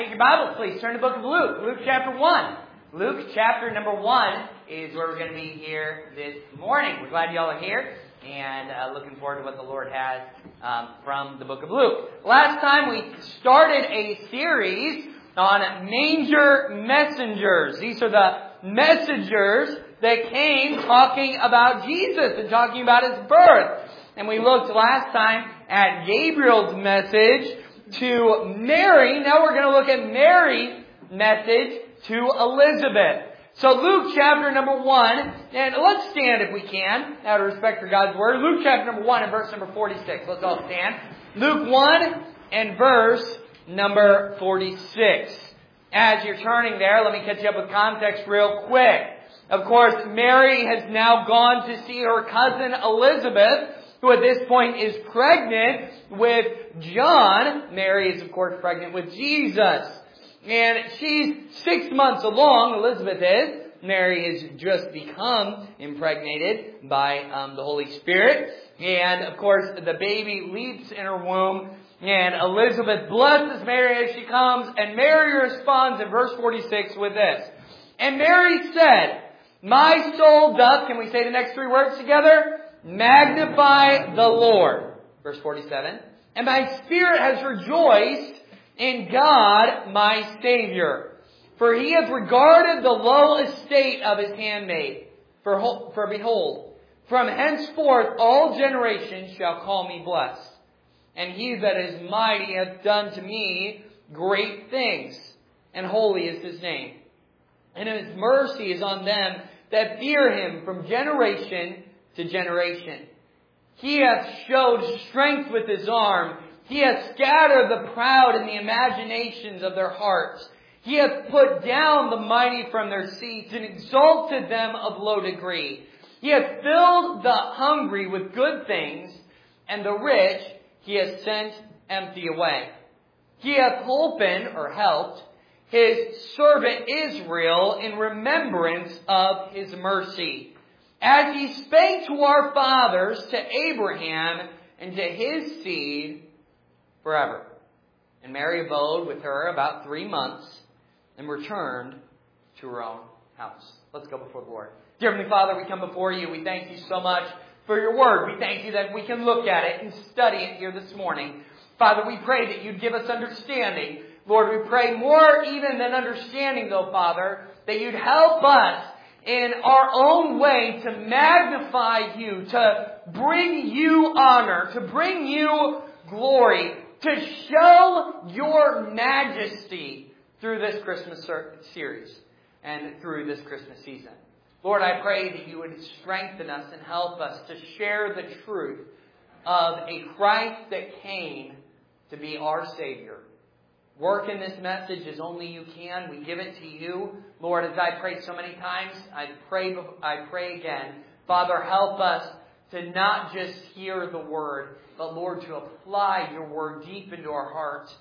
Take your Bibles, please. Turn to the book of Luke. Luke chapter 1. Luke chapter number 1 is where we're going to be here this morning. We're glad y'all are here and looking forward to what the Lord has from the book of Luke. Last time we started a series on manger messengers. These are the messengers that came talking about Jesus and talking about His birth. And we looked last time at Gabriel's message to Mary. Now we're going to look at Mary's message to Elizabeth. So Luke chapter number 1, and let's stand if we can, out of respect for God's Word. Luke chapter number 1 and verse number 46. Let's all stand. Luke 1 and verse number 46. As you're turning there, let me catch you up with context real quick. Of course, Mary has now gone to see her cousin Elizabeth, who at this point is pregnant with John. Mary is, of course, pregnant with Jesus. And she's 6 months along, Elizabeth is. Mary has just become impregnated by the Holy Spirit. And, of course, the baby leaps in her womb. And Elizabeth blesses Mary as she comes. And Mary responds in verse 46 with this. And Mary said, "My soul doth," can we say the next three words together? "Magnify the Lord." Verse 47. "And my spirit has rejoiced in God my Savior. For He hath regarded the low estate of His handmaid. For behold, from henceforth all generations shall call me blessed. And He that is mighty hath done to me great things. And holy is His name. And His mercy is on them that fear Him from generation to generation. He hath showed strength with His arm. He hath scattered the proud in the imaginations of their hearts. He hath put down the mighty from their seats and exalted them of low degree. He hath filled the hungry with good things, and the rich He hath sent empty away. He hath holpen," or helped, "His servant Israel in remembrance of His mercy, as He spake to our fathers, to Abraham, and to his seed forever." And Mary abode with her about 3 months, and returned to her own house. Let's go before the Lord. Dear Heavenly Father, we come before You. We thank You so much for Your Word. We thank You that we can look at it and study it here this morning. Father, we pray that You'd give us understanding. Lord, we pray more even than understanding, though, Father, that You'd help us in our own way to magnify You, to bring You honor, to bring You glory, to show Your majesty through this Christmas series and through this Christmas season. Lord, I pray that You would strengthen us and help us to share the truth of a Christ that came to be our Savior. Work in this message as only You can. We give it to You. Lord, as I pray so many times, I pray again. Father, help us to not just hear the Word, but Lord, to apply Your Word deep into our hearts,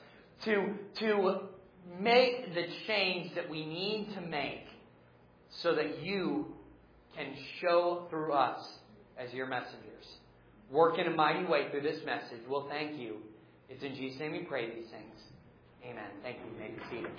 to make the change that we need to make so that You can show through us as Your messengers. Work in a mighty way through this message. We'll thank You. It's in Jesus' name we pray these things. Amen. Thank you. You may be seated.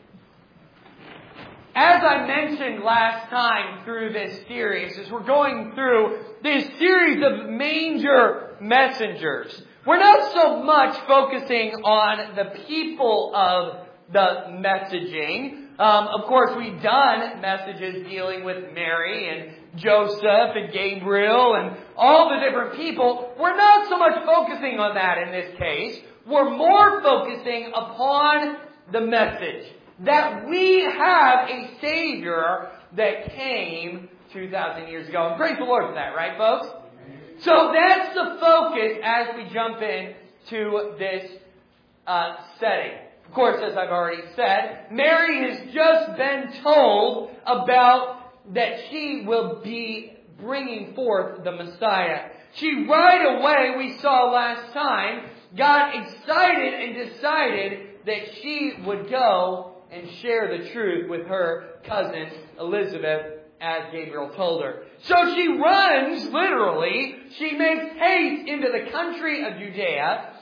As I mentioned last time through this series, as we're going through this series of manger messengers, we're not so much focusing on the people of the messaging. Of course, we've done messages dealing with Mary and Joseph and Gabriel and all the different people. We're not so much focusing on that in this case. We're more focusing upon the message that we have a Savior that came 2,000 years ago. And praise the Lord for that, right, folks? So that's the focus as we jump in to this setting. Of course, as I've already said, Mary has just been told about that she will be bringing forth the Messiah. She right away, we saw last time, got excited and decided that she would go and share the truth with her cousin Elizabeth, as Gabriel told her. So she runs, literally, she makes haste into the country of Judea,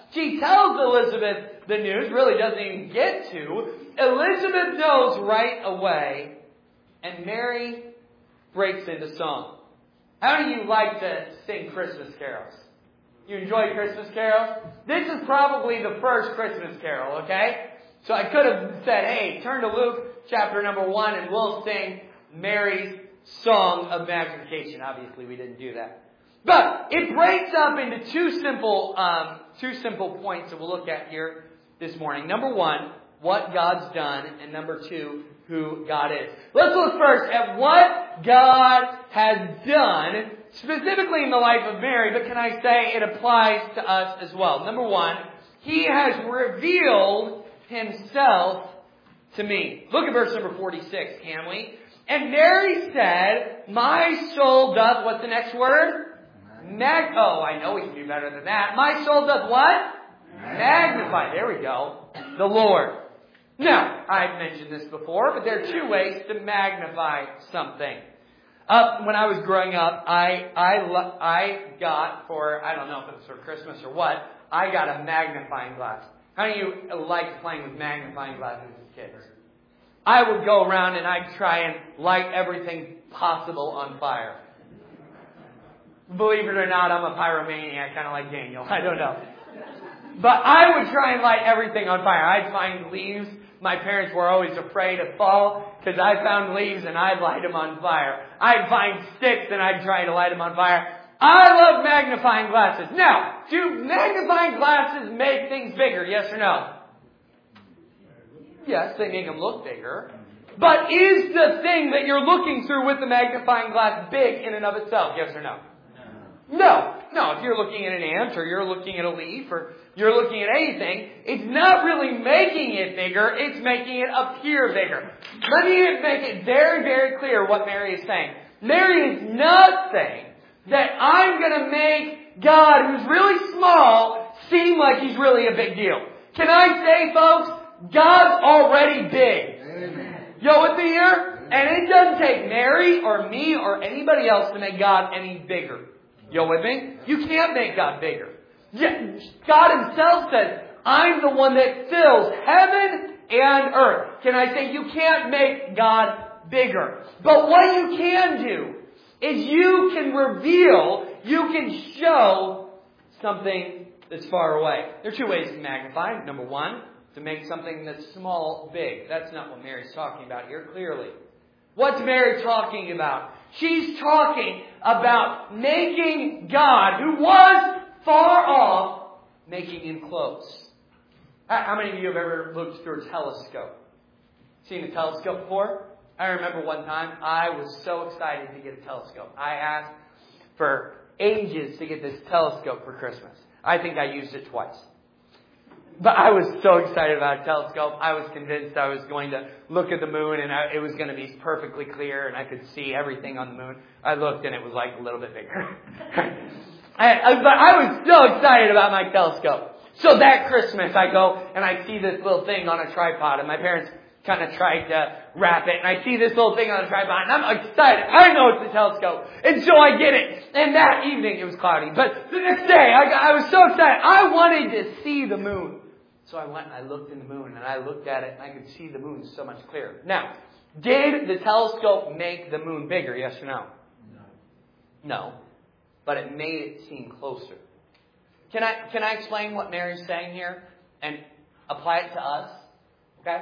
She tells Elizabeth the news, really doesn't even get to. Elizabeth knows right away, and Mary breaks into song. How do you like to sing Christmas carols? You enjoy Christmas carols? This is probably the first Christmas carol, okay? So I could have said, hey, turn to Luke chapter number 1 and we'll sing Mary's song of magnification. Obviously, we didn't do that. But it breaks up into two simple points that we'll look at here this morning. Number 1, what God's done, and number 2, who God is. Let's look first at what God has done, specifically in the life of Mary, but can I say it applies to us as well. Number 1, He has revealed Himself to me. Look at verse number 46, can we? And Mary said, my soul doth, what's the next word? Oh, I know we can do better than that. My soul doth what? Magnify. There we go. The Lord. Now, I've mentioned this before, but there are two ways to magnify something. When I was growing up, I got for, I don't know if it was for Christmas or what, I got a magnifying glass. How do you like playing with magnifying glasses as kids? I would go around and I'd try and light everything possible on fire. Believe it or not, I'm a pyromaniac, kind of like Daniel. I don't know. But I would try and light everything on fire. I'd find leaves. My parents were always afraid to fall because I found leaves and I'd light them on fire. I'd find sticks and I'd try to light them on fire. I love magnifying glasses. Now, do magnifying glasses make things bigger? Yes or no? Yes, they make them look bigger. But is the thing that you're looking through with the magnifying glass big in and of itself? Yes or no? No. If you're looking at an ant or you're looking at a leaf or you're looking at anything, it's not really making it bigger, it's making it appear bigger. Let me make it very, very clear what Mary is saying. Mary is not saying that I'm going to make God, who's really small, seem like He's really a big deal. Can I say, folks, God's already big. Amen. Yo, with me here? And it doesn't take Mary or me or anybody else to make God any bigger. You with me? You can't make God bigger. God Himself says, I'm the one that fills heaven and earth. Can I say you can't make God bigger? But what you can do is you can reveal, you can show something that's far away. There are two ways to magnify. Number 1, to make something that's small big. That's not what Mary's talking about here, clearly. What's Mary talking about? She's talking about making God, who was far off, making Him close. How many of you have ever looked through a telescope? Seen a telescope before? I remember one time I was so excited to get a telescope. I asked for ages to get this telescope for Christmas. I think I used it twice. But I was so excited about a telescope. I was convinced I was going to look at the moon and it was going to be perfectly clear and I could see everything on the moon. I looked and it was like a little bit bigger. But I was so excited about my telescope. So that Christmas I go and I see this little thing on a tripod and my parents kind of tried to wrap it and I see this little thing on a tripod and I'm excited. I know it's a telescope. And so I get it. And that evening it was cloudy. But the next day I was so excited. I wanted to see the moon. So I went and I looked in the moon and I looked at it and I could see the moon so much clearer. Now, did the telescope make the moon bigger? Yes or no? No. But it made it seem closer. Can I explain what Mary's saying here and apply it to us? Okay?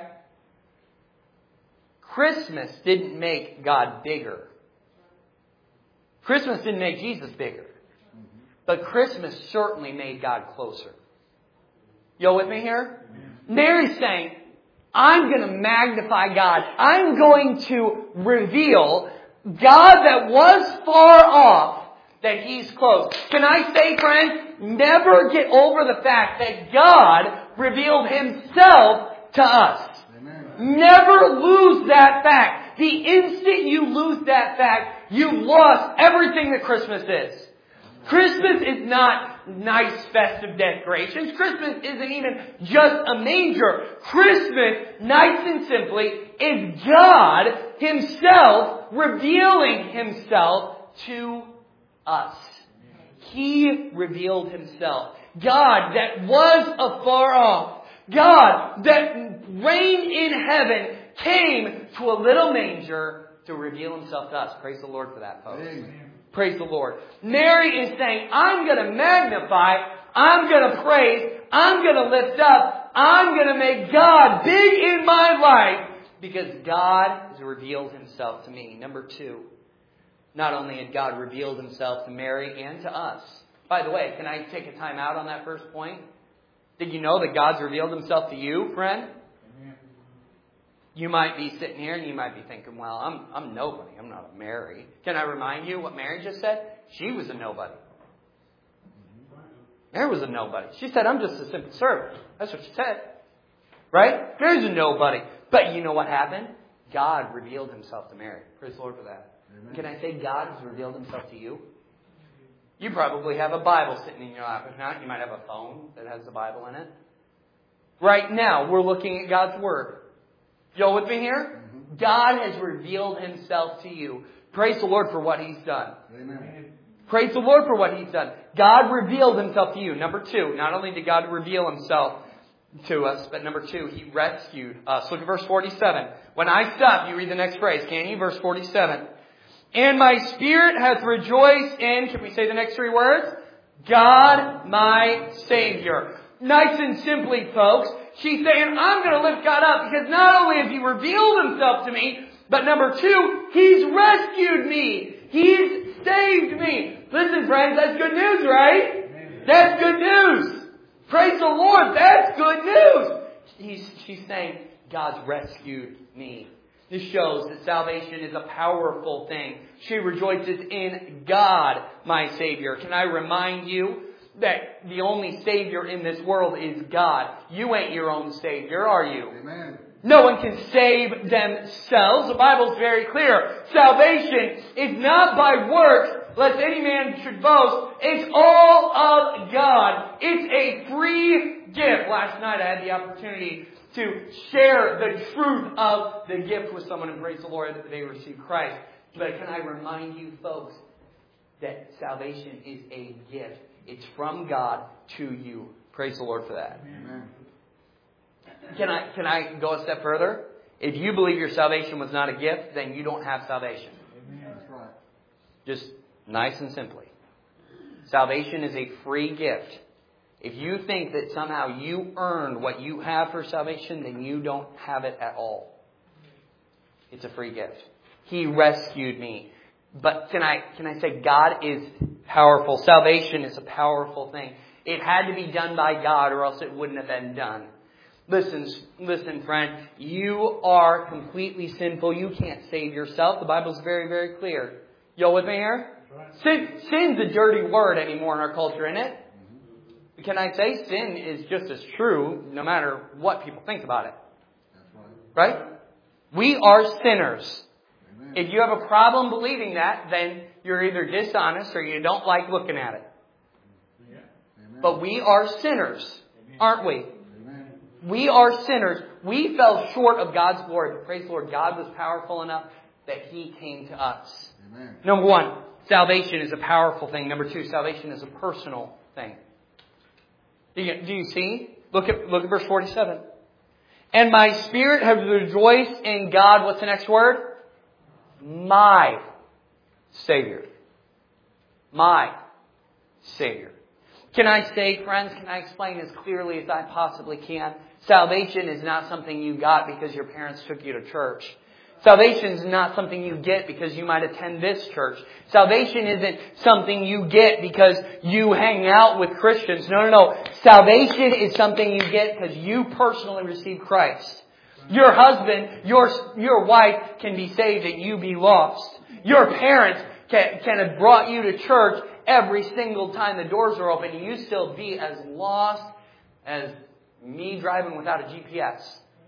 Christmas didn't make God bigger. Christmas didn't make Jesus bigger. But Christmas certainly made God closer. You with me here? Mary's saying, I'm going to magnify God. I'm going to reveal God that was far off, that He's close. Can I say, friends, never get over the fact that God revealed Himself to us. Amen. Never lose that fact. The instant you lose that fact, you've lost everything that Christmas is. Christmas is not nice festive decorations. Christmas isn't even just a manger. Christmas, nice and simply, is God Himself revealing Himself to us. He revealed Himself. God that was afar off, God that reigned in heaven, came to a little manger to reveal Himself to us. Praise the Lord for that, folks. Amen. Praise the Lord. Mary is saying, I'm going to magnify, I'm going to praise, I'm going to lift up, I'm going to make God big in my life because God has revealed Himself to me. Number 2, not only had God revealed Himself to Mary and to us. By the way, can I take a time out on that first point? Did you know that God's revealed Himself to you, friend? You might be sitting here and you might be thinking, well, I'm nobody. I'm not a Mary. Can I remind you what Mary just said? She was a nobody. Mary was a nobody. She said, I'm just a simple servant. That's what she said. Right? Mary's a nobody. But you know what happened? God revealed Himself to Mary. Praise the Lord for that. Amen. Can I say God has revealed Himself to you? You probably have a Bible sitting in your lap. If not, you might have a phone that has the Bible in it. Right now, we're looking at God's Word. Y'all with me here? Mm-hmm. God has revealed Himself to you. Praise the Lord for what He's done. Amen. Praise the Lord for what He's done. God revealed Himself to you. Number 2, not only did God reveal Himself to us, but number 2, He rescued us. Look at verse 47. When I stop, you read the next phrase, can you? Verse 47. And my spirit hath rejoiced in, can we say the next 3 words? God my Savior. Nice and simply, folks. She's saying, I'm going to lift God up because not only has He revealed Himself to me, but number 2, He's rescued me. He's saved me. Listen, friends, that's good news, right? Amen. That's good news. Praise the Lord. That's good news. She's saying, God's rescued me. This shows that salvation is a powerful thing. She rejoices in God, my Savior. Can I remind you that the only Savior in this world is God? You ain't your own Savior, are you? Amen. No one can save themselves. The Bible's very clear. Salvation is not by works, lest any man should boast. It's all of God. It's a free gift. Last night I had the opportunity to share the truth of the gift with someone and praise the Lord that they received Christ. But can I remind you, folks, that salvation is a gift. It's from God to you. Praise the Lord for that. Amen. Can I go a step further? If you believe your salvation was not a gift, then you don't have salvation. Amen. That's right. Just nice and simply. Salvation is a free gift. If you think that somehow you earned what you have for salvation, then you don't have it at all. It's a free gift. He rescued me. But can I say God is powerful? Salvation is a powerful thing. It had to be done by God or else it wouldn't have been done. Listen, friend. You are completely sinful. You can't save yourself. The Bible's very, very clear. Y'all with me here? Sin's a dirty word anymore in our culture, isn't it? Can I say sin is just as true no matter what people think about it? Right? We are sinners. Amen. If you have a problem believing that, then you're either dishonest or you don't like looking at it. Yeah. But we are sinners, aren't we? Amen. We are sinners. We fell short of God's glory. But praise the Lord, God was powerful enough that He came to us. Amen. Number 1, salvation is a powerful thing. Number 2, salvation is a personal thing. Do you see? Look at verse 47. And my spirit has rejoiced in God. What's the next word? My Savior. My Savior. Can I say, friends, can I explain as clearly as I possibly can? Salvation is not something you got because your parents took you to church. Salvation is not something you get because you might attend this church. Salvation isn't something you get because you hang out with Christians. No. Salvation is something you get because you personally receive Christ. Your husband, your wife can be saved and you be lost. Your parents can have brought you to church every single time the doors are open and you still be as lost as me driving without a GPS.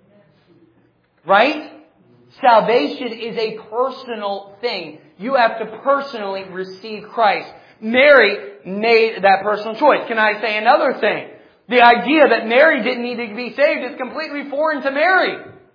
Right? Salvation is a personal thing. You have to personally receive Christ. Mary made that personal choice. Can I say another thing? The idea that Mary didn't need to be saved is completely foreign to Mary.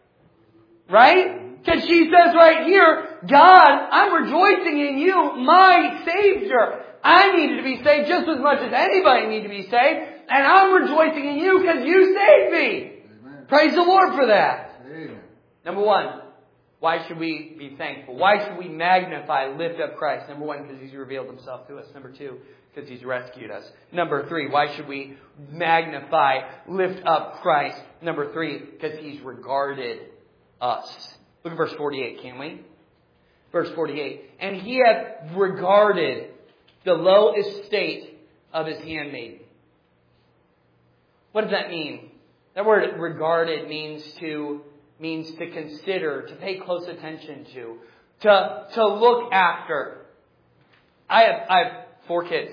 Right? Because she says right here, God, I'm rejoicing in you, my Savior. I needed to be saved just as much as anybody needed to be saved. And I'm rejoicing in you because you saved me. Amen. Praise the Lord for that. Amen. Number one, why should we be thankful? Why should we magnify, lift up Christ? Number one, because He's revealed Himself to us. Number two, because He's rescued us. Number three, why should we magnify, lift up Christ? Number three, because He's regarded us. Look at verse 48, can we? Verse 48. And He hath regarded the low estate of His handmaiden. What does that mean? That word regarded means to consider, to pay close attention to look after. I have 4 kids.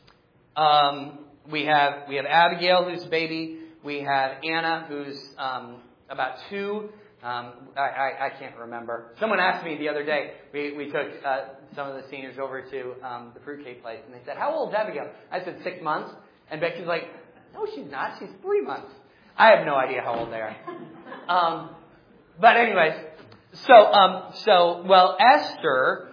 We have Abigail, who's a baby. We have Anna, who's about 2. I can't remember. Someone asked me the other day. We took some of the seniors over to the fruitcake place, and they said, "How old is Abigail?" I said 6 months, and Becky's like, "No, she's not. She's 3 months." I have no idea how old they are. But anyways, so Esther,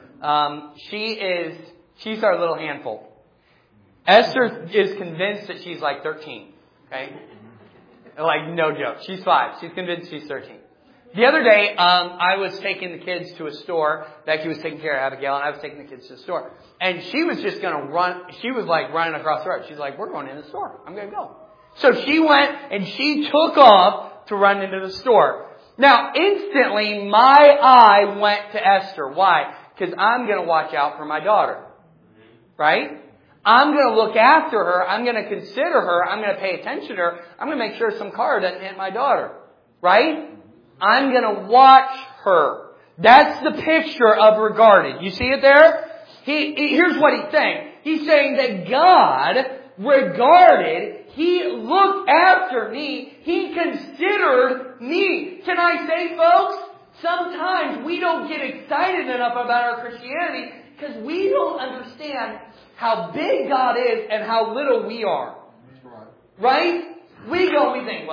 she's our little handful. Esther is convinced that she's like 13. Okay, like no joke. She's 5. She's convinced she's 13. The other day, I was taking the kids to a store. Becky was taking care of Abigail, and I was taking the kids to the store. And she was just going to run. She was like running across the road. She's like, "We're going in the store. I'm going to go." So she went and she took off to run into the store. Now, instantly, my eye went to Esther. Why? Because I'm going to watch out for my daughter. Right? I'm going to look after her. I'm going to consider her. I'm going to pay attention to her. I'm going to make sure some car doesn't hit my daughter. Right? I'm going to watch her. That's the picture of regarded. You see it there? Here's what he's saying. He's saying that God regarded, He looked after me, He considered me. Can I say, folks, sometimes we don't get excited enough about our Christianity because we don't understand how big God is and how little we are. That's right. Right? We think,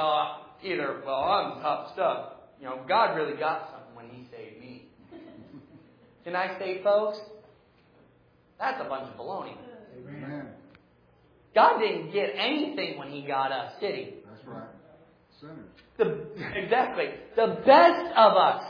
I'm tough stuff. God really got something when He saved me. Can I say, folks? That's a bunch of baloney. Amen. God didn't get anything when He got us, did He? That's right. Sinners. Exactly. The best of us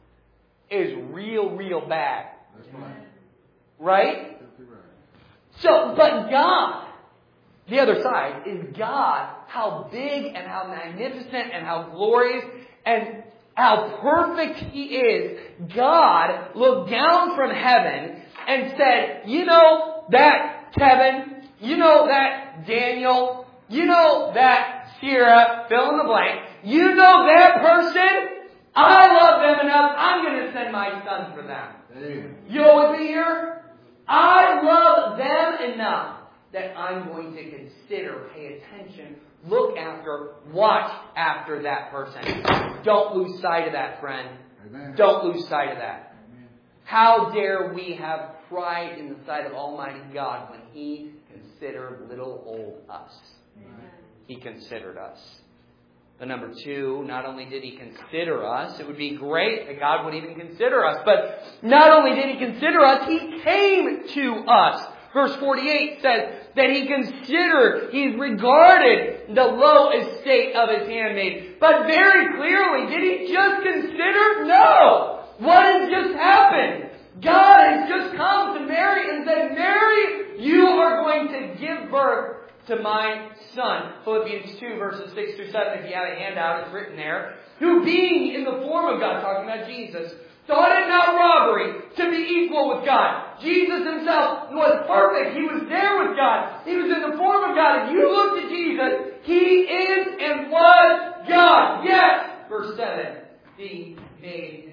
is real bad. That's right. Right? That's right. So, but God, the other side, is God, how big and how magnificent and how glorious and how perfect He is. God looked down from heaven and said, "You know that Kevin, you know that Daniel, you know that Sierra, fill in the blank, you know that person, I love them enough, I'm going to send my Son for them." Amen. You know with me here? I love them enough that I'm going to consider, pay attention, look after, watch after that person. Don't lose sight of that, friend. Amen. Don't lose sight of that. Amen. How dare we have pride in the sight of Almighty God when He considered little old us? Amen. He considered us. But number 2, not only did He consider us, it would be great that God would even consider us, but not only did He consider us, He came to us. Verse 48 says that He considered, He regarded the low estate of His handmaid. But very clearly, did He just consider? No! What has just happened? God has just come to Mary and said, "Mary, you are going to give birth to my Son." Philippians 2 verses 6 through 7, if you have a handout, it's written there. "Who being in the form of God," talking about Jesus, "thought it not robbery to be equal with God." Jesus Himself was perfect. He was there with God. He was in the form of God. If you look at Jesus, He is and was God. Yes! Verse 7. He made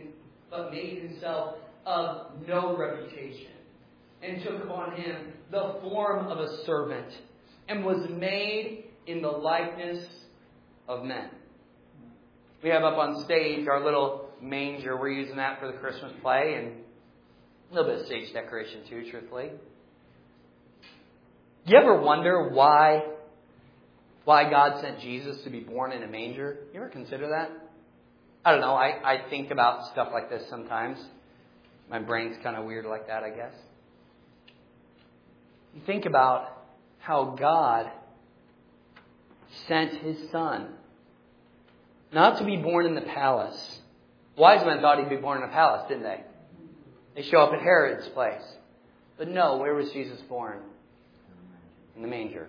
Himself of no reputation, and took upon Him the form of a servant, and was made in the likeness of men. We have up on stage our little manger. We're using that for the Christmas play, and a little bit of stage decoration too, truthfully. Do you ever wonder why God sent Jesus to be born in a manger? You ever consider that? I don't know. I think about stuff like this sometimes. My brain's kind of weird like that, I guess. You think about how God sent His Son. Not to be born in the palace. Wise men thought He'd be born in a palace, didn't they? They show up at Herod's place. But no, where was Jesus born? In the manger.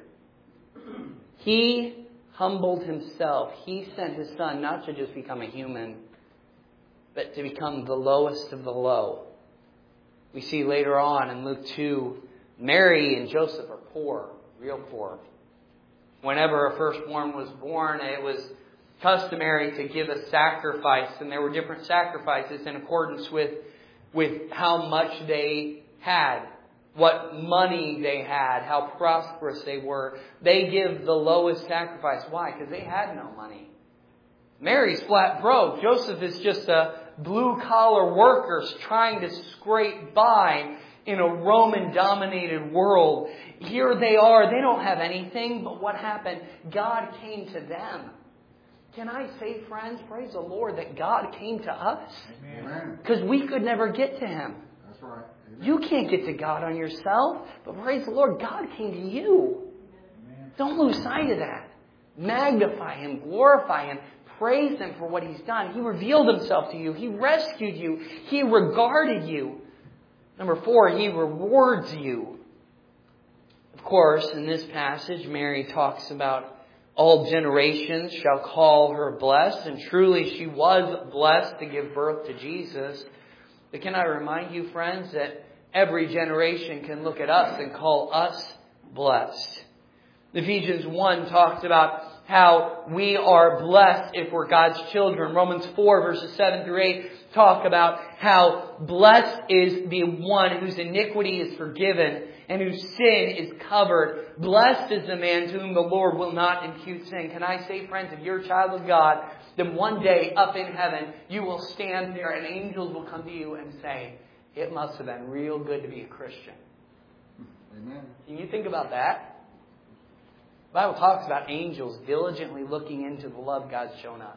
He humbled Himself. He sent His Son not to just become a human, but to become the lowest of the low. We see later on in Luke 2, Mary and Joseph are poor, real poor. Whenever a firstborn was born, it was customary to give a sacrifice, and there were different sacrifices in accordance with how much they had, what money they had, how prosperous they were. They give the lowest sacrifice. Why? Because they had no money. Mary's flat broke. Joseph is just a blue-collar worker trying to scrape by in a Roman-dominated world. Here they are. They don't have anything, but what happened? God came to them. Can I say, friends, praise the Lord, that God came to us? Amen. Because we could never get to Him. That's right. Amen. You can't get to God on yourself, but praise the Lord, God came to you. Amen. Don't lose sight of that. Magnify Him, glorify Him, praise Him for what He's done. He revealed Himself to you. He rescued you. He regarded you. Number 4, He rewards you. Of course, in this passage, Mary talks about all generations shall call her blessed, and truly she was blessed to give birth to Jesus. But can I remind you, friends, that every generation can look at us and call us blessed. Ephesians 1 talks about how we are blessed if we're God's children. Romans 4 verses 7 through 8 talk about how blessed is the one whose iniquity is forgiven and whose sin is covered. Blessed is the man to whom the Lord will not impute sin. Can I say, friends, if you're a child of God, then one day up in heaven, you will stand there and angels will come to you and say, it must have been real good to be a Christian. Amen. Can you think about that? The Bible talks about angels diligently looking into the love God's shown us.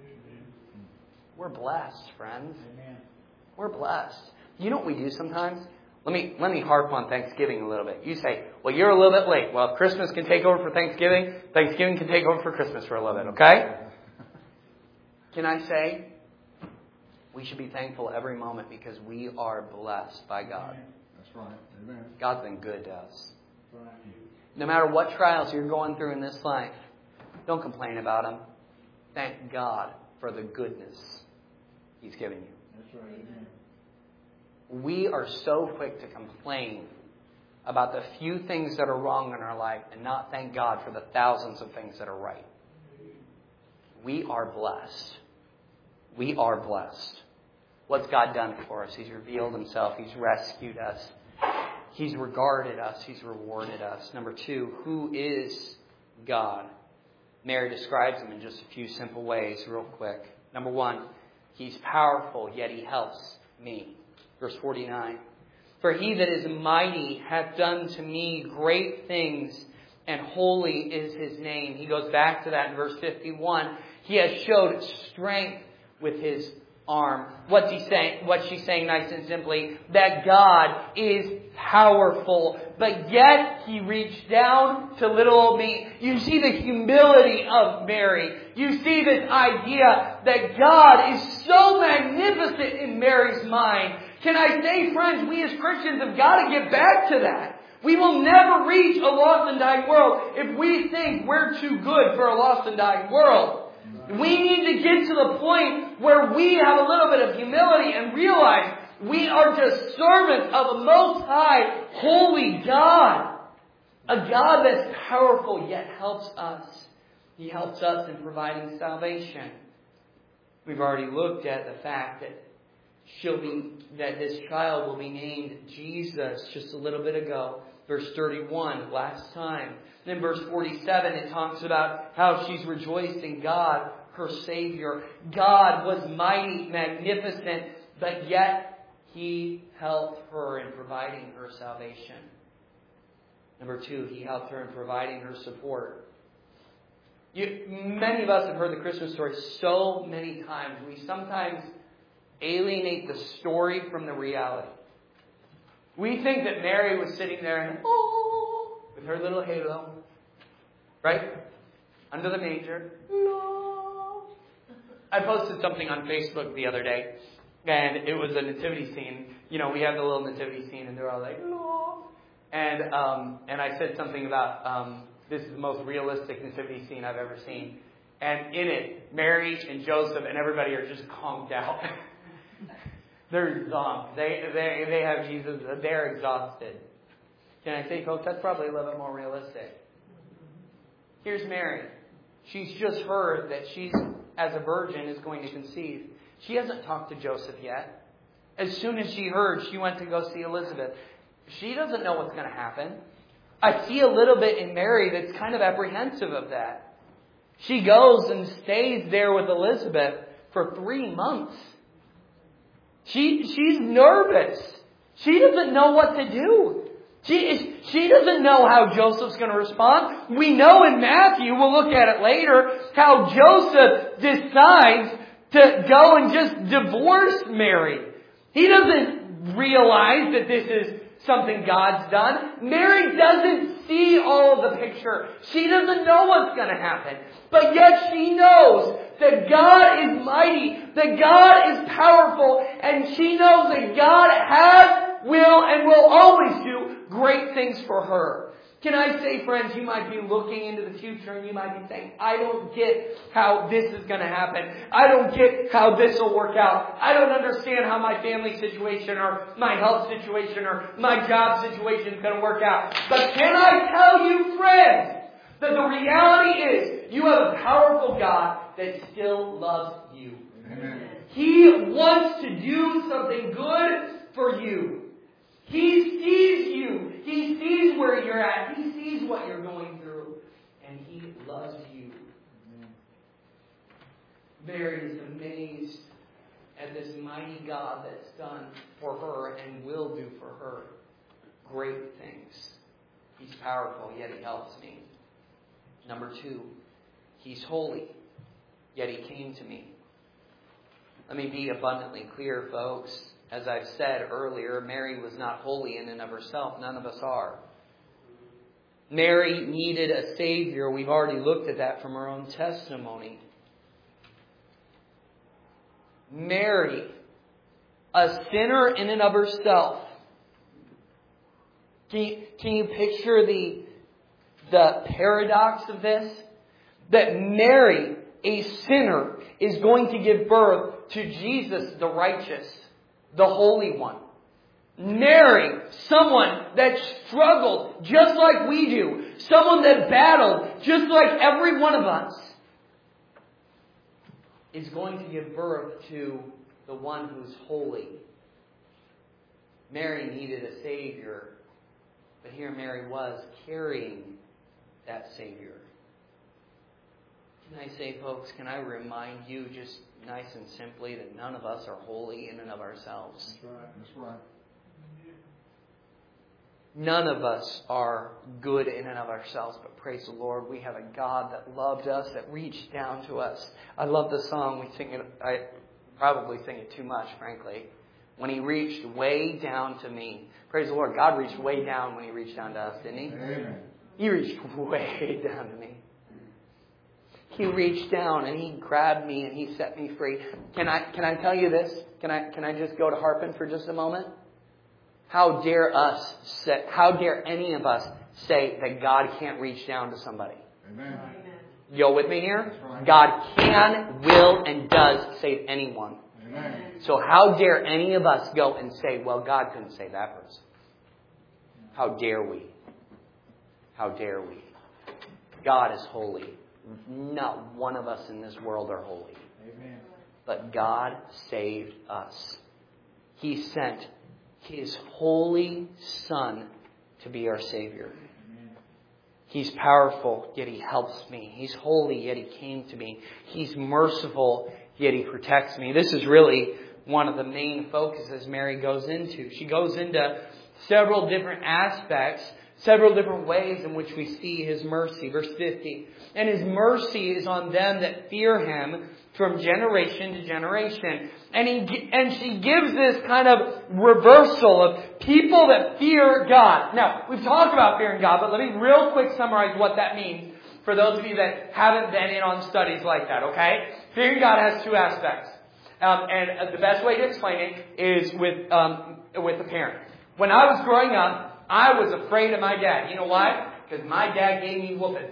We're blessed, friends. We're blessed. You know what we do sometimes? Let me harp on Thanksgiving a little bit. You say, well, you're a little bit late. Well, if Christmas can take over for Thanksgiving, Thanksgiving can take over for Christmas for a little bit, okay? Can I say, we should be thankful every moment because we are blessed by God. That's right. Amen. God's been good to us. No matter what trials you're going through in this life, don't complain about them. Thank God for the goodness He's given you. That's right. Amen. We are so quick to complain about the few things that are wrong in our life and not thank God for the thousands of things that are right. We are blessed. We are blessed. What's God done for us? He's revealed Himself. He's rescued us. He's regarded us. He's rewarded us. Number 2, who is God? Mary describes Him in just a few simple ways real quick. Number 1, He's powerful, yet He helps me. Verse 49. For He that is mighty hath done to me great things, and holy is His name. He goes back to that in verse 51. He has showed strength with His arm. What's He saying? What's she saying nice and simply? That God is powerful, but yet He reached down to little old me. You see the humility of Mary. You see this idea that God is so magnificent in Mary's mind. Can I say, friends, we as Christians have got to get back to that. We will never reach a lost and dying world if we think we're too good for a lost and dying world. We need to get to the point where we have a little bit of humility and realize we are just servants of a most high, holy God. A God that's powerful yet helps us. He helps us in providing salvation. We've already looked at the fact that this child will be named Jesus just a little bit ago. Verse 31, last time. Then verse 47, it talks about how she's rejoiced in God, her Savior. God was mighty, magnificent, but yet He helped her in providing her salvation. Number 2, He helped her in providing her support. Many of us have heard the Christmas story so many times. We sometimes alienate the story from the reality. We think that Mary was sitting there and with her little halo, right? under the manger. I posted something on Facebook the other day, and it was a nativity scene. You know, we have the little nativity scene, and they're all like, no. And I said something about this is the most realistic nativity scene I've ever seen. And in it, Mary and Joseph and everybody are just conked out. They're zonked. They have Jesus. They're exhausted. Can I say, folks, that's probably a little bit more realistic. Here's Mary. She's just heard that she's, as a virgin, is going to conceive. She hasn't talked to Joseph yet. As soon as she heard, she went to go see Elizabeth. She doesn't know what's going to happen. I see a little bit in Mary that's kind of apprehensive of that. She goes and stays there with Elizabeth for 3 months. She's nervous. She doesn't know what to do. She doesn't know how Joseph's going to respond. We know in Matthew, we'll look at it later, how Joseph decides to go and just divorce Mary. He doesn't realize that this is something God's done. Mary doesn't see all of the picture. She doesn't know what's going to happen. But yet she knows that God is mighty, that God is powerful, and she knows that God has, will, and will always do great things for her. Can I say, friends, you might be looking into the future and you might be saying, I don't get how this is going to happen. I don't get how this will work out. I don't understand how my family situation or my health situation or my job situation is going to work out. But can I tell you, friends, that the reality is you have a powerful God that still loves you. Amen. He wants to do something good for you. He sees you. He sees where you're at. He sees what you're going through. And He loves you. Mary is amazed at this mighty God that's done for her and will do for her great things. He's powerful, yet He helps me. Number 2, He's holy, yet He came to me. Let me be abundantly clear, folks. As I've said earlier, Mary was not holy in and of herself. None of us are. Mary needed a Savior. We've already looked at that from her own testimony. Mary, a sinner in and of herself. Can you picture the paradox of this? That Mary, a sinner, is going to give birth to Jesus, the righteous, the Holy One. Mary, someone that struggled just like we do. Someone that battled just like every one of us. Is going to give birth to the one who's holy. Mary needed a Savior. But here Mary was carrying that Savior. Can I say, folks, can I remind you just nice and simply that none of us are holy in and of ourselves. That's right. That's right. None of us are good in and of ourselves, but praise the Lord, we have a God that loved us, that reached down to us. I love the song. We sing it. I probably sing it too much, frankly. When He reached way down to me. Praise the Lord. God reached way down when He reached down to us, didn't He? Amen. He reached way down to me. He reached down and He grabbed me and He set me free. Can I tell you this? Can I just go to Harpen for just a moment? How dare any of us say that God can't reach down to somebody? Amen. You with me here? Right. God can, will, and does save anyone. Amen. So how dare any of us go and say, well, God couldn't save that person? How dare we? How dare we? God is holy. Not one of us in this world are holy. Amen. But God saved us. He sent His holy Son to be our Savior. Amen. He's powerful, yet He helps me. He's holy, yet He came to me. He's merciful, yet He protects me. This is really one of the main focuses Mary goes into. She goes into several different aspects, several different ways in which we see His mercy. Verse 50. And His mercy is on them that fear Him from generation to generation. And she gives this kind of reversal of people that fear God. Now, we've talked about fearing God, but let me real quick summarize what that means for those of you that haven't been in on studies like that, okay? Fearing God has two aspects. And the best way to explain it is with a parent. When I was growing up, I was afraid of my dad. You know why? Because my dad gave me whoopings.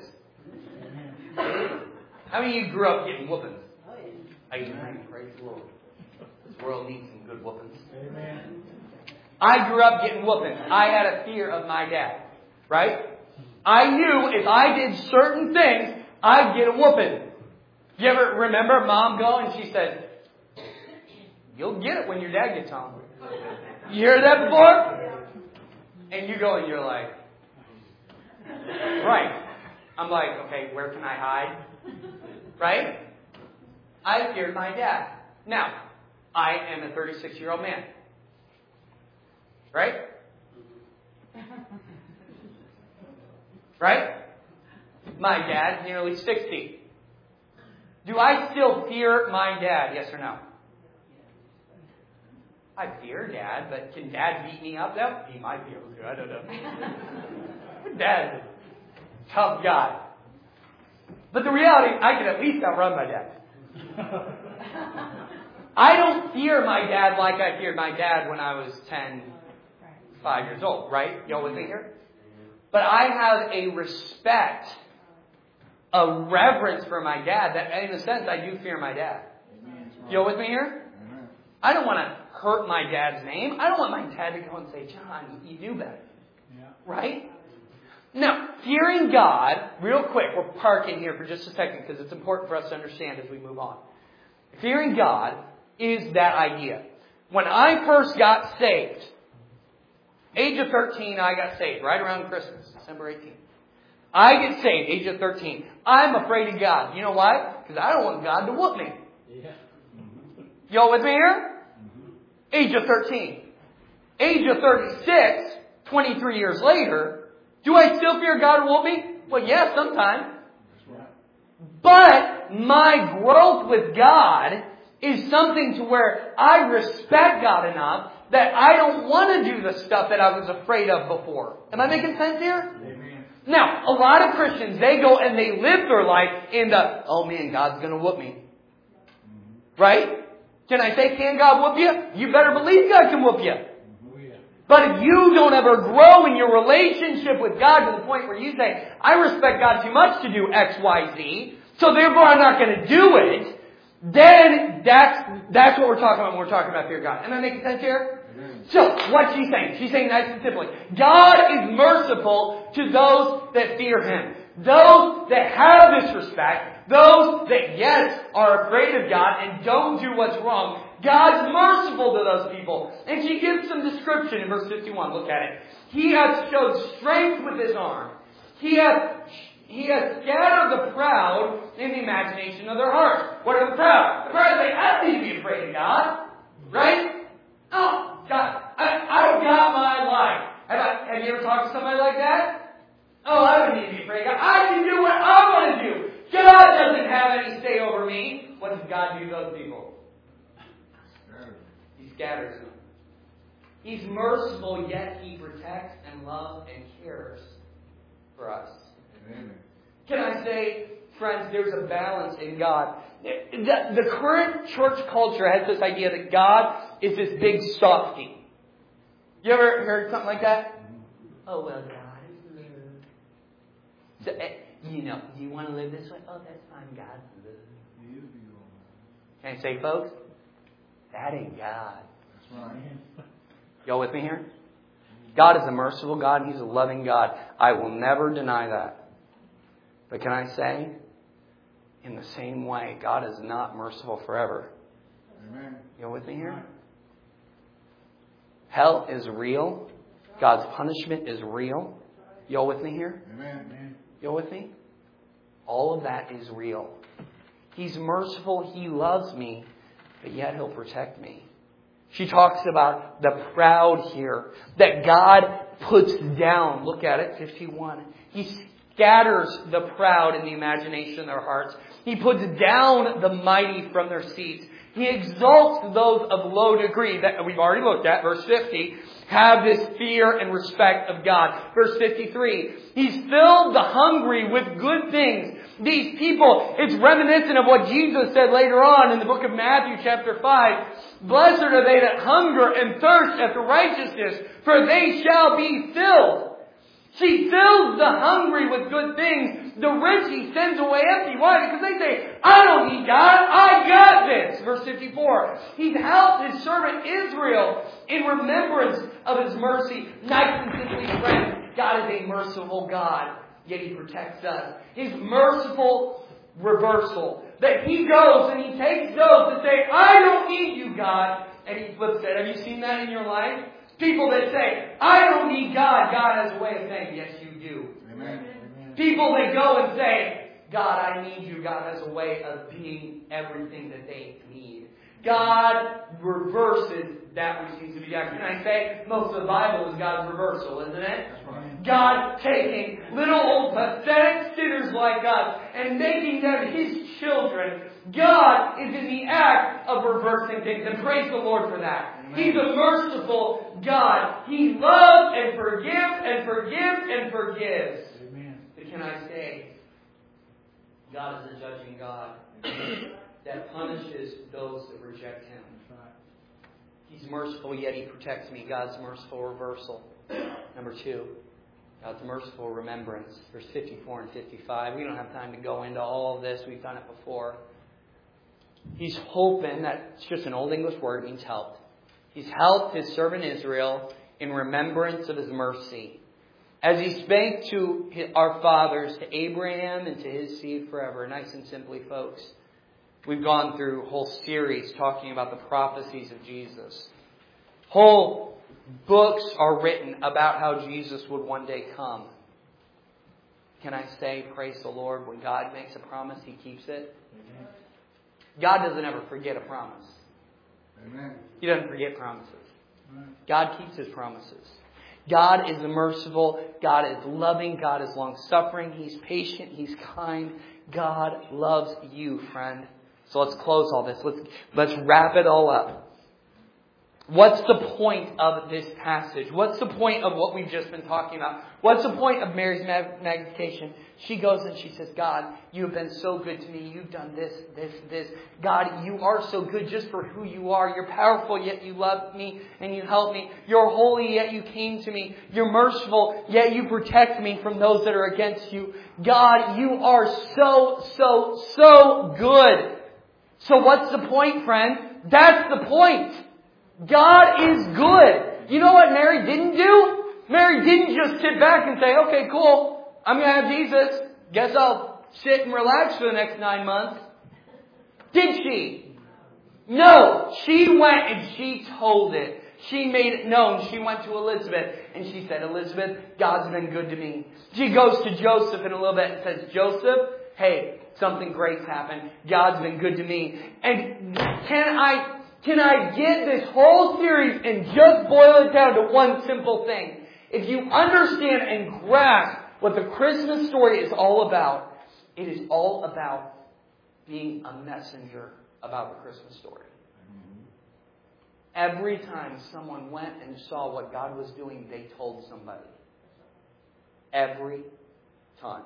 How many of you grew up getting whoopings? Amen. Praise the Lord. This world needs some good whoopings. Amen. I grew up getting whoopings. I had a fear of my dad. Right? I knew if I did certain things, I'd get a whooping. You ever remember Mom go and she said, "You'll get it when your dad gets home." You heard that before? And you go and you're like, right. I'm like, okay, where can I hide? Right? I feared my dad. Now, I am a 36-year-old man. Right? Right? My dad's nearly 60. Do I still fear my dad? Yes or no? I fear Dad, but can Dad beat me up though? He might be able to. I don't know. Dad's a tough guy. But the reality, I can at least outrun my dad. I don't fear my dad like I feared my dad when I was 5 years old, right? Y'all with me here? But I have a respect, a reverence for my dad that in a sense I do fear my dad. Y'all with me here? I don't want to hurt my dad's name. I don't want my dad to go and say, "John, you do better." Yeah. Right? Now, fearing God, real quick, we're parking here for just a second because it's important for us to understand as we move on. Fearing God is that idea. When I first got saved, age of 13, I got saved right around Christmas, December 18th. I get saved, age of 13. I'm afraid of God. You know why? Because I don't want God to whoop me. Yeah. Y'all with me here? Age of 13. Age of 36, 23 years later, do I still fear God will whoop me? Well, yes, sometimes. But my growth with God is something to where I respect God enough that I don't want to do the stuff that I was afraid of before. Am I making sense here? Amen. Now, a lot of Christians, they go and they live their life in the, "Oh man, God's going to whoop me." Right? Can I say, can God whoop you? You better believe God can whoop you. But if you don't ever grow in your relationship with God to the point where you say, "I respect God too much to do X, Y, Z, so therefore I'm not going to do it," then that's what we're talking about when we're talking about fear of God. Am I making sense here? So, what's she saying? She's saying nice and simply, God is merciful to those that fear Him. Those that have this respect, those that, yes, are afraid of God and don't do what's wrong, God's merciful to those people. And she gives some description in verse 51. Look at it. He has showed strength with His arm. He has scattered the proud in the imagination of their hearts. What are the proud? The proud say, "I don't need to be afraid of God." Right? "Oh, God, I've got my life." Have you ever talked to somebody like that? "Oh, I don't need to be afraid of God. I can do what I want to do. God doesn't have any say over me." What does God do to those people? He scatters them. He's merciful, yet He protects and loves and cares for us. Amen. Can I say, friends, there's a balance in God. The current church culture has this idea that God is this big softy. You ever heard something like that? "Oh, well, God is love." So, do you want to live this way? "Oh, that's fine, God. Can I say, folks? That ain't God. That's right. Y'all with me here? God is a merciful God and He's a loving God. I will never deny that. But can I say, in the same way, God is not merciful forever. Amen. Y'all with me here? Hell is real. God's punishment is real. Y'all with me here? Amen. Y'all with me? All of that is real. He's merciful. He loves me. But yet He'll protect me. She talks about the proud here. That God puts down. Look at it, 51. He scatters the proud in the imagination of their hearts. He puts down the mighty from their seats. He exalts those of low degree that we've already looked at. Verse 50, have this fear and respect of God. Verse 53, He's filled the hungry with good things. These people, it's reminiscent of what Jesus said later on in the book of Matthew chapter 5. Blessed are they that hunger and thirst after righteousness, for they shall be filled. She fills the hungry with good things. The rich He sends away empty. Why? Because they say, I don't need God. I got this. Verse 54. He's helped His servant Israel in remembrance of His mercy. Nice and simply, friends, God is a merciful God, yet He protects us. His merciful reversal. That He goes and He takes those that say, I don't need you, God. And He flips it. Have you seen that in your life? People that say, I don't need God. God has a way of saying, yes, you do. Amen. People that go and say, God, I need you. God has a way of being everything that they need. God reverses that which needs to be done. Can I say, most of the Bible is God's reversal, isn't it? That's right. God taking little old pathetic sinners like us and making them His children. God is in the act of reversing things, and praise the Lord for that. Amen. He's a merciful God. He loves and forgives and forgives and forgives. Amen. But can I say, God is a judging God that punishes those that reject Him. That's right. He's merciful, yet He protects me. God's merciful reversal. Number 2, God's merciful remembrance. Verse 54 and 55. We don't have time to go into all of this. We've done it before. He's hoping, that's just an old English word, it means helped. He's helped His servant Israel in remembrance of His mercy. As He spake to our fathers, to Abraham and to his seed forever. Nice and simply, folks. We've gone through a whole series talking about the prophecies of Jesus. Whole books are written about how Jesus would one day come. Can I say, praise the Lord, when God makes a promise, He keeps it? Amen. God doesn't ever forget a promise. Amen. He doesn't forget promises. Right. God keeps His promises. God is merciful. God is loving. God is long-suffering. He's patient. He's kind. God loves you, friend. So let's close all this. Let's wrap it all up. What's the point of this passage? What's the point of what we've just been talking about? What's the point of Mary's magnification? She goes and she says, God, you have been so good to me. You've done this, this, this. God, you are so good just for who you are. You're powerful, yet you love me and you help me. You're holy, yet you came to me. You're merciful, yet you protect me from those that are against you. God, you are so, so, so good. So what's the point, friend? That's the point. God is good. You know what Mary didn't do? Mary didn't just sit back and say, okay, cool, I'm going to have Jesus. Guess I'll sit and relax for the next 9 months. Did she? No. She went and she told it. She made it known. She went to Elizabeth and she said, Elizabeth, God's been good to me. She goes to Joseph in a little bit and says, Joseph, hey, something great's happened. God's been good to me. And can I get this whole series and just boil it down to one simple thing? If you understand and grasp what the Christmas story is all about, it is all about being a messenger about the Christmas story. Every time someone went and saw what God was doing, they told somebody. Every time.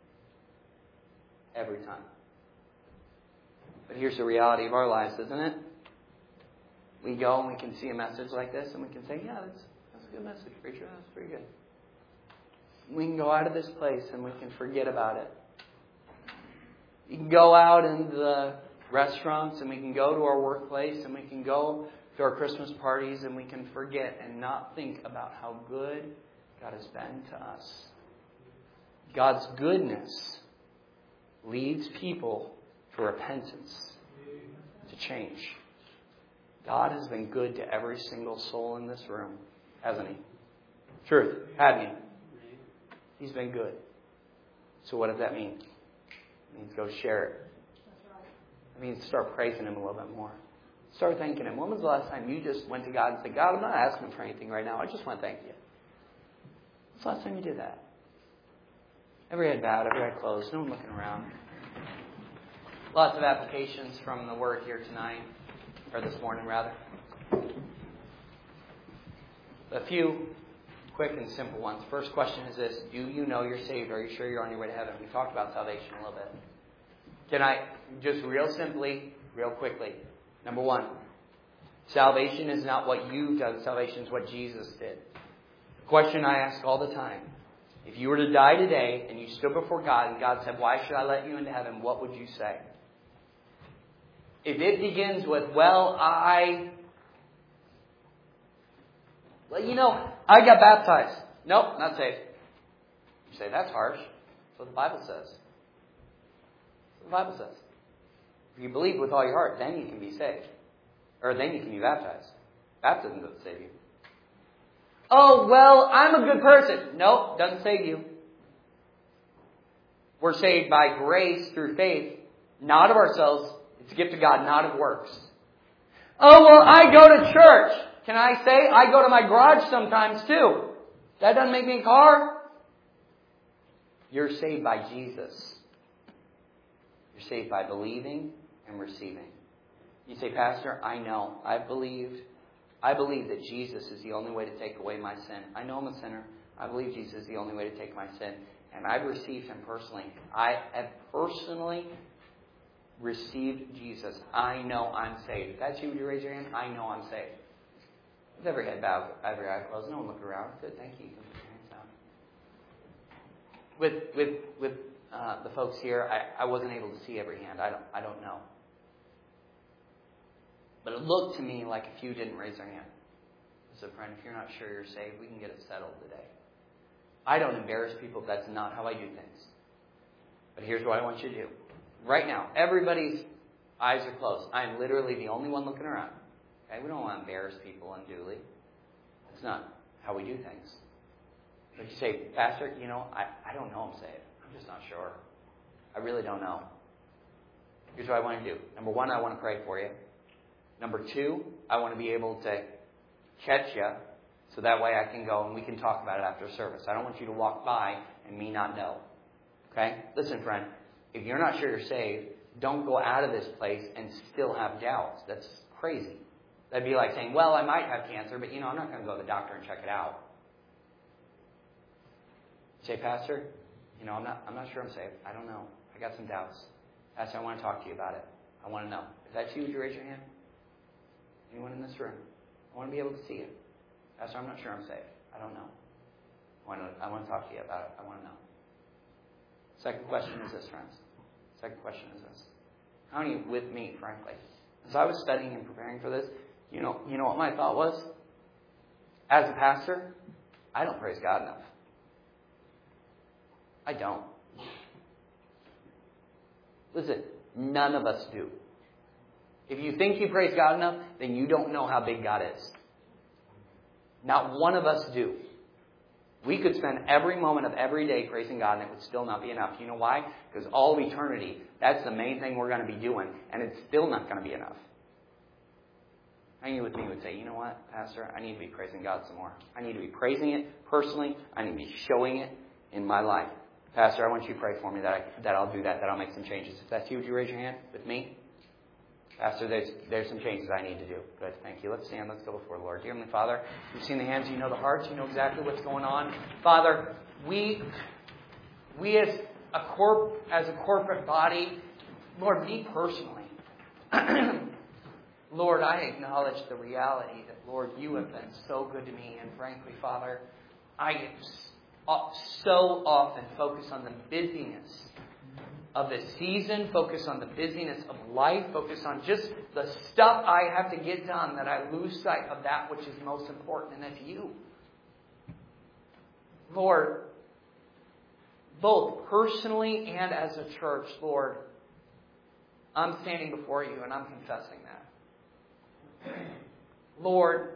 Every time. But here's the reality of our lives, isn't it? We go and we can see a message like this and we can say, yeah, that's a good message, preacher. That's pretty good. We can go out of this place and we can forget about it. We can go out in the restaurants and we can go to our workplace and we can go to our Christmas parties and we can forget and not think about how good God has been to us. God's goodness leads people to repentance, to change. God has been good to every single soul in this room, hasn't He? Truth, hadn't He? He's been good. So what does that mean? It means go share it. It means start praising Him a little bit more. Start thanking Him. When was the last time you just went to God and said, God, I'm not asking for anything right now. I just want to thank you. When's the last time you did that? Every head bowed, every eye closed, no one looking around. Lots of applications from the Word here tonight. or this morning rather. A few quick and simple ones. First question is this: do you know you're saved? Are you sure you're on your way to heaven? We talked about salvation a little bit. Can I just real simply, real quickly? Number one, salvation is not what you've done. Salvation is what Jesus did. The question I ask all the time: if you were to die today and you stood before God and God said, "Why should I let you into heaven?" What would you say? If it begins with, I got baptized. Nope, not saved. You say, that's harsh. That's what the Bible says. That's what the Bible says. If you believe with all your heart, then you can be saved. Or then you can be baptized. Baptism doesn't save you. I'm a good person. Nope, doesn't save you. We're saved by grace through faith, not of ourselves. It's a gift of God, not of works. I go to church. Can I say I go to my garage sometimes too? That doesn't make me a car. You're saved by Jesus. You're saved by believing and receiving. You say, Pastor, I know. I believe that Jesus is the only way to take away my sin. I know I'm a sinner. I believe Jesus is the only way to take my sin. And I've received Him personally. I have personally received Jesus. I know I'm saved. If that's you, would you raise your hand? I know I'm saved. With every head bowed, every eye closed, no one look around. Good, thank you. You can put your hands down. With the folks here, I wasn't able to see every hand. I don't know. But it looked to me like a few didn't raise their hand. So, friend, if you're not sure you're saved, we can get it settled today. I don't embarrass people. That's not how I do things. But here's what I want you to do. Right now, everybody's eyes are closed. I am literally the only one looking around. Okay? We don't want to embarrass people unduly. That's not how we do things. But you say, Pastor, I don't know I'm saved. I'm just not sure. I really don't know. Here's what I want to do. Number one, I want to pray for you. Number two, I want to be able to catch you so that way I can go and we can talk about it after service. I don't want you to walk by and me not know. Okay? Listen, friend, if you're not sure you're saved, don't go out of this place and still have doubts. That's crazy. That'd be like saying, I might have cancer, but I'm not going to go to the doctor and check it out. Say, Pastor, I'm not sure I'm saved. I don't know. I got some doubts. Pastor, I want to talk to you about it. I want to know. If that's you, would you raise your hand? Anyone in this room? I want to be able to see you. Pastor, I'm not sure I'm saved. I don't know. I want to talk to you about it. I want to know. Second question is this, friends. Second question is this. How many with me, frankly? As I was studying and preparing for this, you know what my thought was? As a pastor, I don't praise God enough. I don't. Listen, none of us do. If you think you praise God enough, then you don't know how big God is. Not one of us do. We could spend every moment of every day praising God and it would still not be enough. You know why? Because all of eternity, that's the main thing we're going to be doing, and it's still not going to be enough. How many with me would say, you know what, Pastor, I need to be praising God some more. I need to be praising it personally. I need to be showing it in my life. Pastor, I want you to pray for me that I'll do that I'll make some changes. If that's you, would you raise your hand with me? Pastor, there's some changes I need to do. Good, thank you. Let's stand. Let's go before the Lord. Dear Heavenly Father, you've seen the hands. You know the hearts. You know exactly what's going on. Father, we as a corporate body, Lord, me personally, Lord, I acknowledge the reality that, Lord, you have been so good to me. And frankly, Father, I so often focus on the busyness of the season, focus on the busyness of life, focus on just the stuff I have to get done, that I lose sight of that which is most important, and that's you. Lord, both personally and as a church, Lord, I'm standing before you and I'm confessing that. Lord,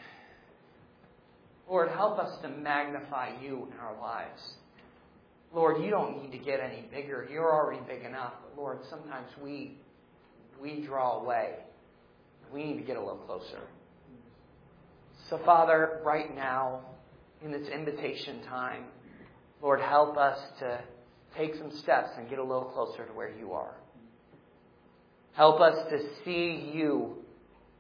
help us to magnify you in our lives. Lord, you don't need to get any bigger. You're already big enough. But Lord, sometimes we draw away. We need to get a little closer. So, Father, right now, in this invitation time, Lord, help us to take some steps and get a little closer to where you are. Help us to see you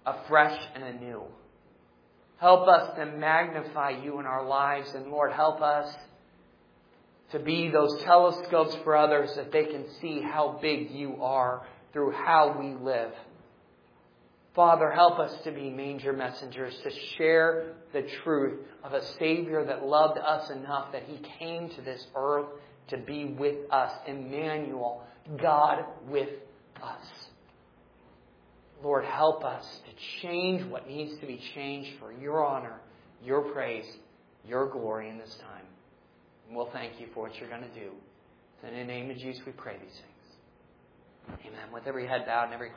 afresh and anew. Help us to magnify You in our lives. And Lord, help us to be those telescopes for others that they can see how big You are through how we live. Father, help us to be manger messengers, to share the truth of a Savior that loved us enough that He came to this earth to be with us. Emmanuel, God with us. Lord, help us to change what needs to be changed for Your honor, Your praise, Your glory in this time. And we'll thank You for what You're going to do. In the name of Jesus we pray these things. Amen. With every head bowed and every